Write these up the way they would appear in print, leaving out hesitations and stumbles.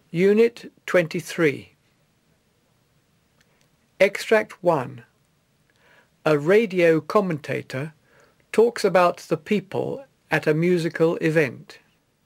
Unit 23. Extract 1. A radio commentator talks about the people at a musical event.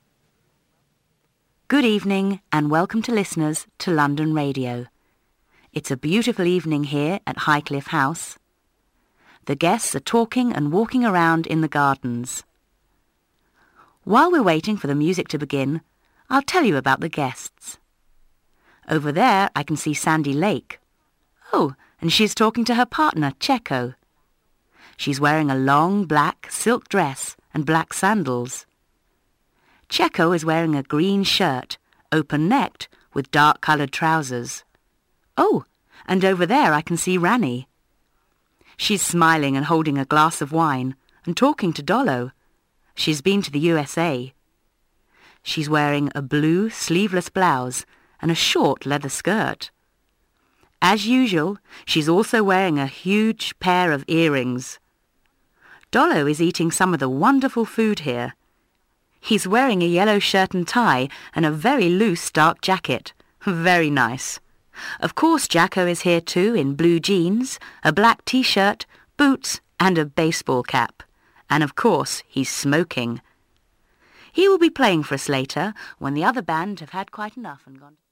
Good evening and welcome to listeners to London Radio. It's a beautiful evening here at Highcliffe House. The guests are talking and walking around in the gardens. While we're waiting for the music to begin, I'll tell you about the guests. Over there I can see Sandy Lake. Oh, and she's talking to her partner, Checo. She's wearing a long black silk dress and black sandals. Checo is wearing a green shirt, open-necked, with dark-coloured trousers. Oh, and over there I can see Rani. She's smiling and holding a glass of wine and talking to Dollo. She's been to the USA. She's wearing a blue sleeveless blouse and a short leather skirt. As usual, she's also wearing a huge pair of earrings. Dollo is eating some of the wonderful food here. He's wearing a yellow shirt and tie and a very loose dark jacket. Very nice. Of course, Jacko is here too in blue jeans, a black t-shirt, boots and a baseball cap. And of course, he's smoking. He will be playing for us later when the other band have had quite enough and gone.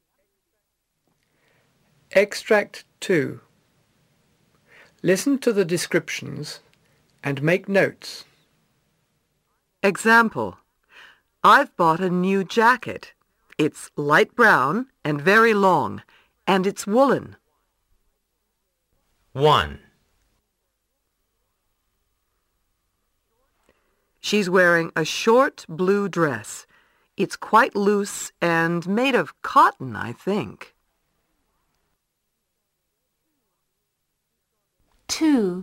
Extract 2. Listen to the descriptions and make notes. Example. I've bought a new jacket. It's light brown and very long, and it's woolen. 1. She's wearing a short blue dress. It's quite loose and made of cotton, I think. 2.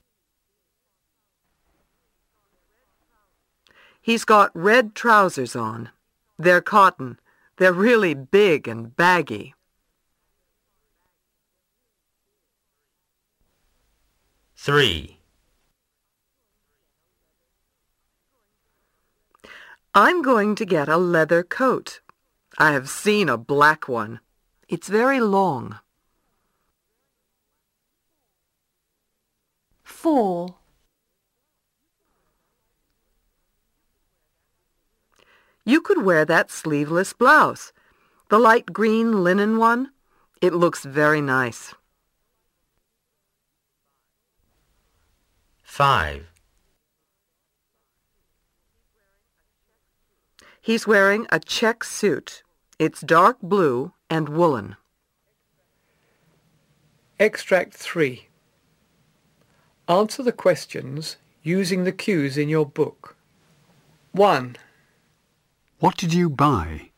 He's got red trousers on. They're cotton. They're really big and baggy. 3. I'm going to get a leather coat. I have seen a black one. It's very long. 4. You could wear that sleeveless blouse, the light green linen one. It looks very nice. 5. He's wearing a check suit. It's dark blue and woolen. Extract 3. Answer the questions using the cues in your book. 1. What did you buy?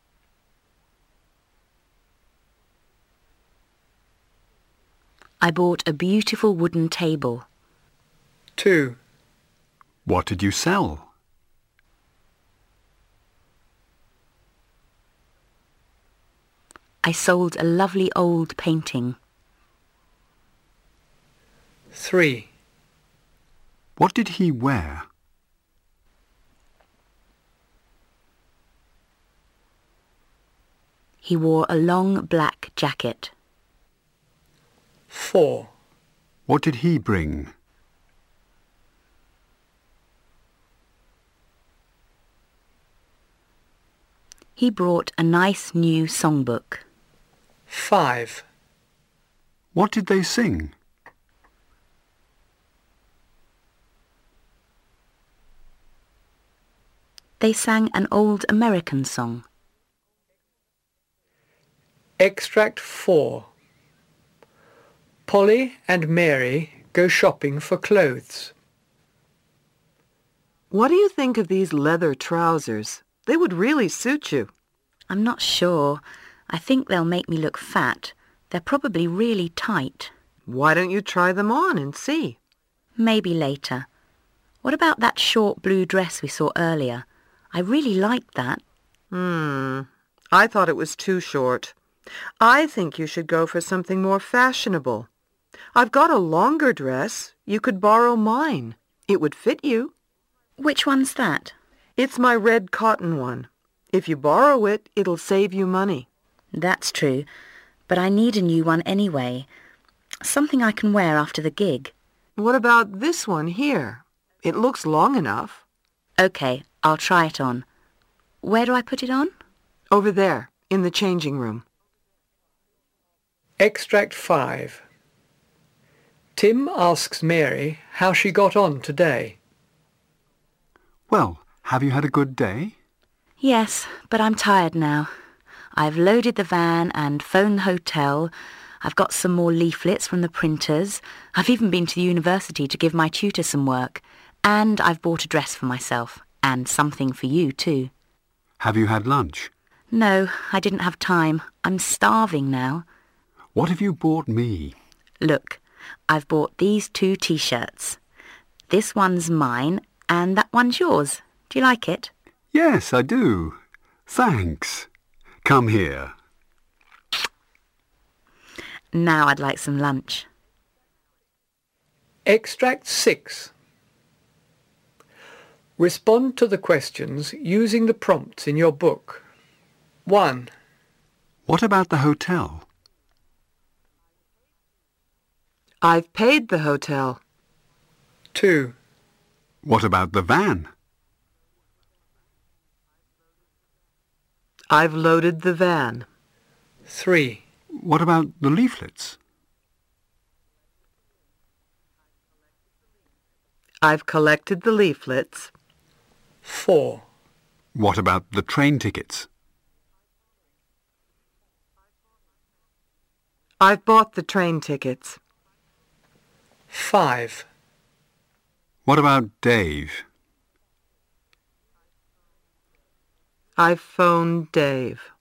I bought a beautiful wooden table. 2. What did you sell? I sold a lovely old painting. 3. What did he wear? He wore a long black jacket. 4. What did he bring? He brought a nice new songbook. 5. What did they sing? They sang an old American song. Extract 4. Polly and Mary go shopping for clothes. What do you think of these leather trousers? They would really suit you. I'm not sure. I think they'll make me look fat. They're probably really tight. Why don't you try them on and see? Maybe later. What about that short blue dress we saw earlier? I really liked that. I thought it was too short. I think you should go for something more fashionable. I've got a longer dress. You could borrow mine. It would fit you. Which one's that? It's my red cotton one. If you borrow it, it'll save you money. That's true, but I need a new one anyway. Something I can wear after the gig. What about this one here? It looks long enough. OK, I'll try it on. Where do I put it on? Over there, in the changing room. Extract 5. Tim asks Mary how she got on today. Well, have you had a good day? Yes, but I'm tired now. I've loaded the van and phoned the hotel. I've got some more leaflets from the printers. I've even been to the university to give my tutor some work. And I've bought a dress for myself. And something for you too. Have you had lunch? No, I didn't have time. I'm starving now. What have you bought me? Look, I've bought these 2 T-shirts. This one's mine and that one's yours. Do you like it? Yes, I do. Thanks. Come here. Now I'd like some lunch. Extract 6. Respond to the questions using the prompts in your book. 1. What about the hotel? I've paid the hotel. 2. What about the van? I've loaded the van. 3. What about the leaflets? I've collected the leaflets. 4. What about the train tickets? I've bought the train tickets. 5. What about Dave? I've phoned Dave.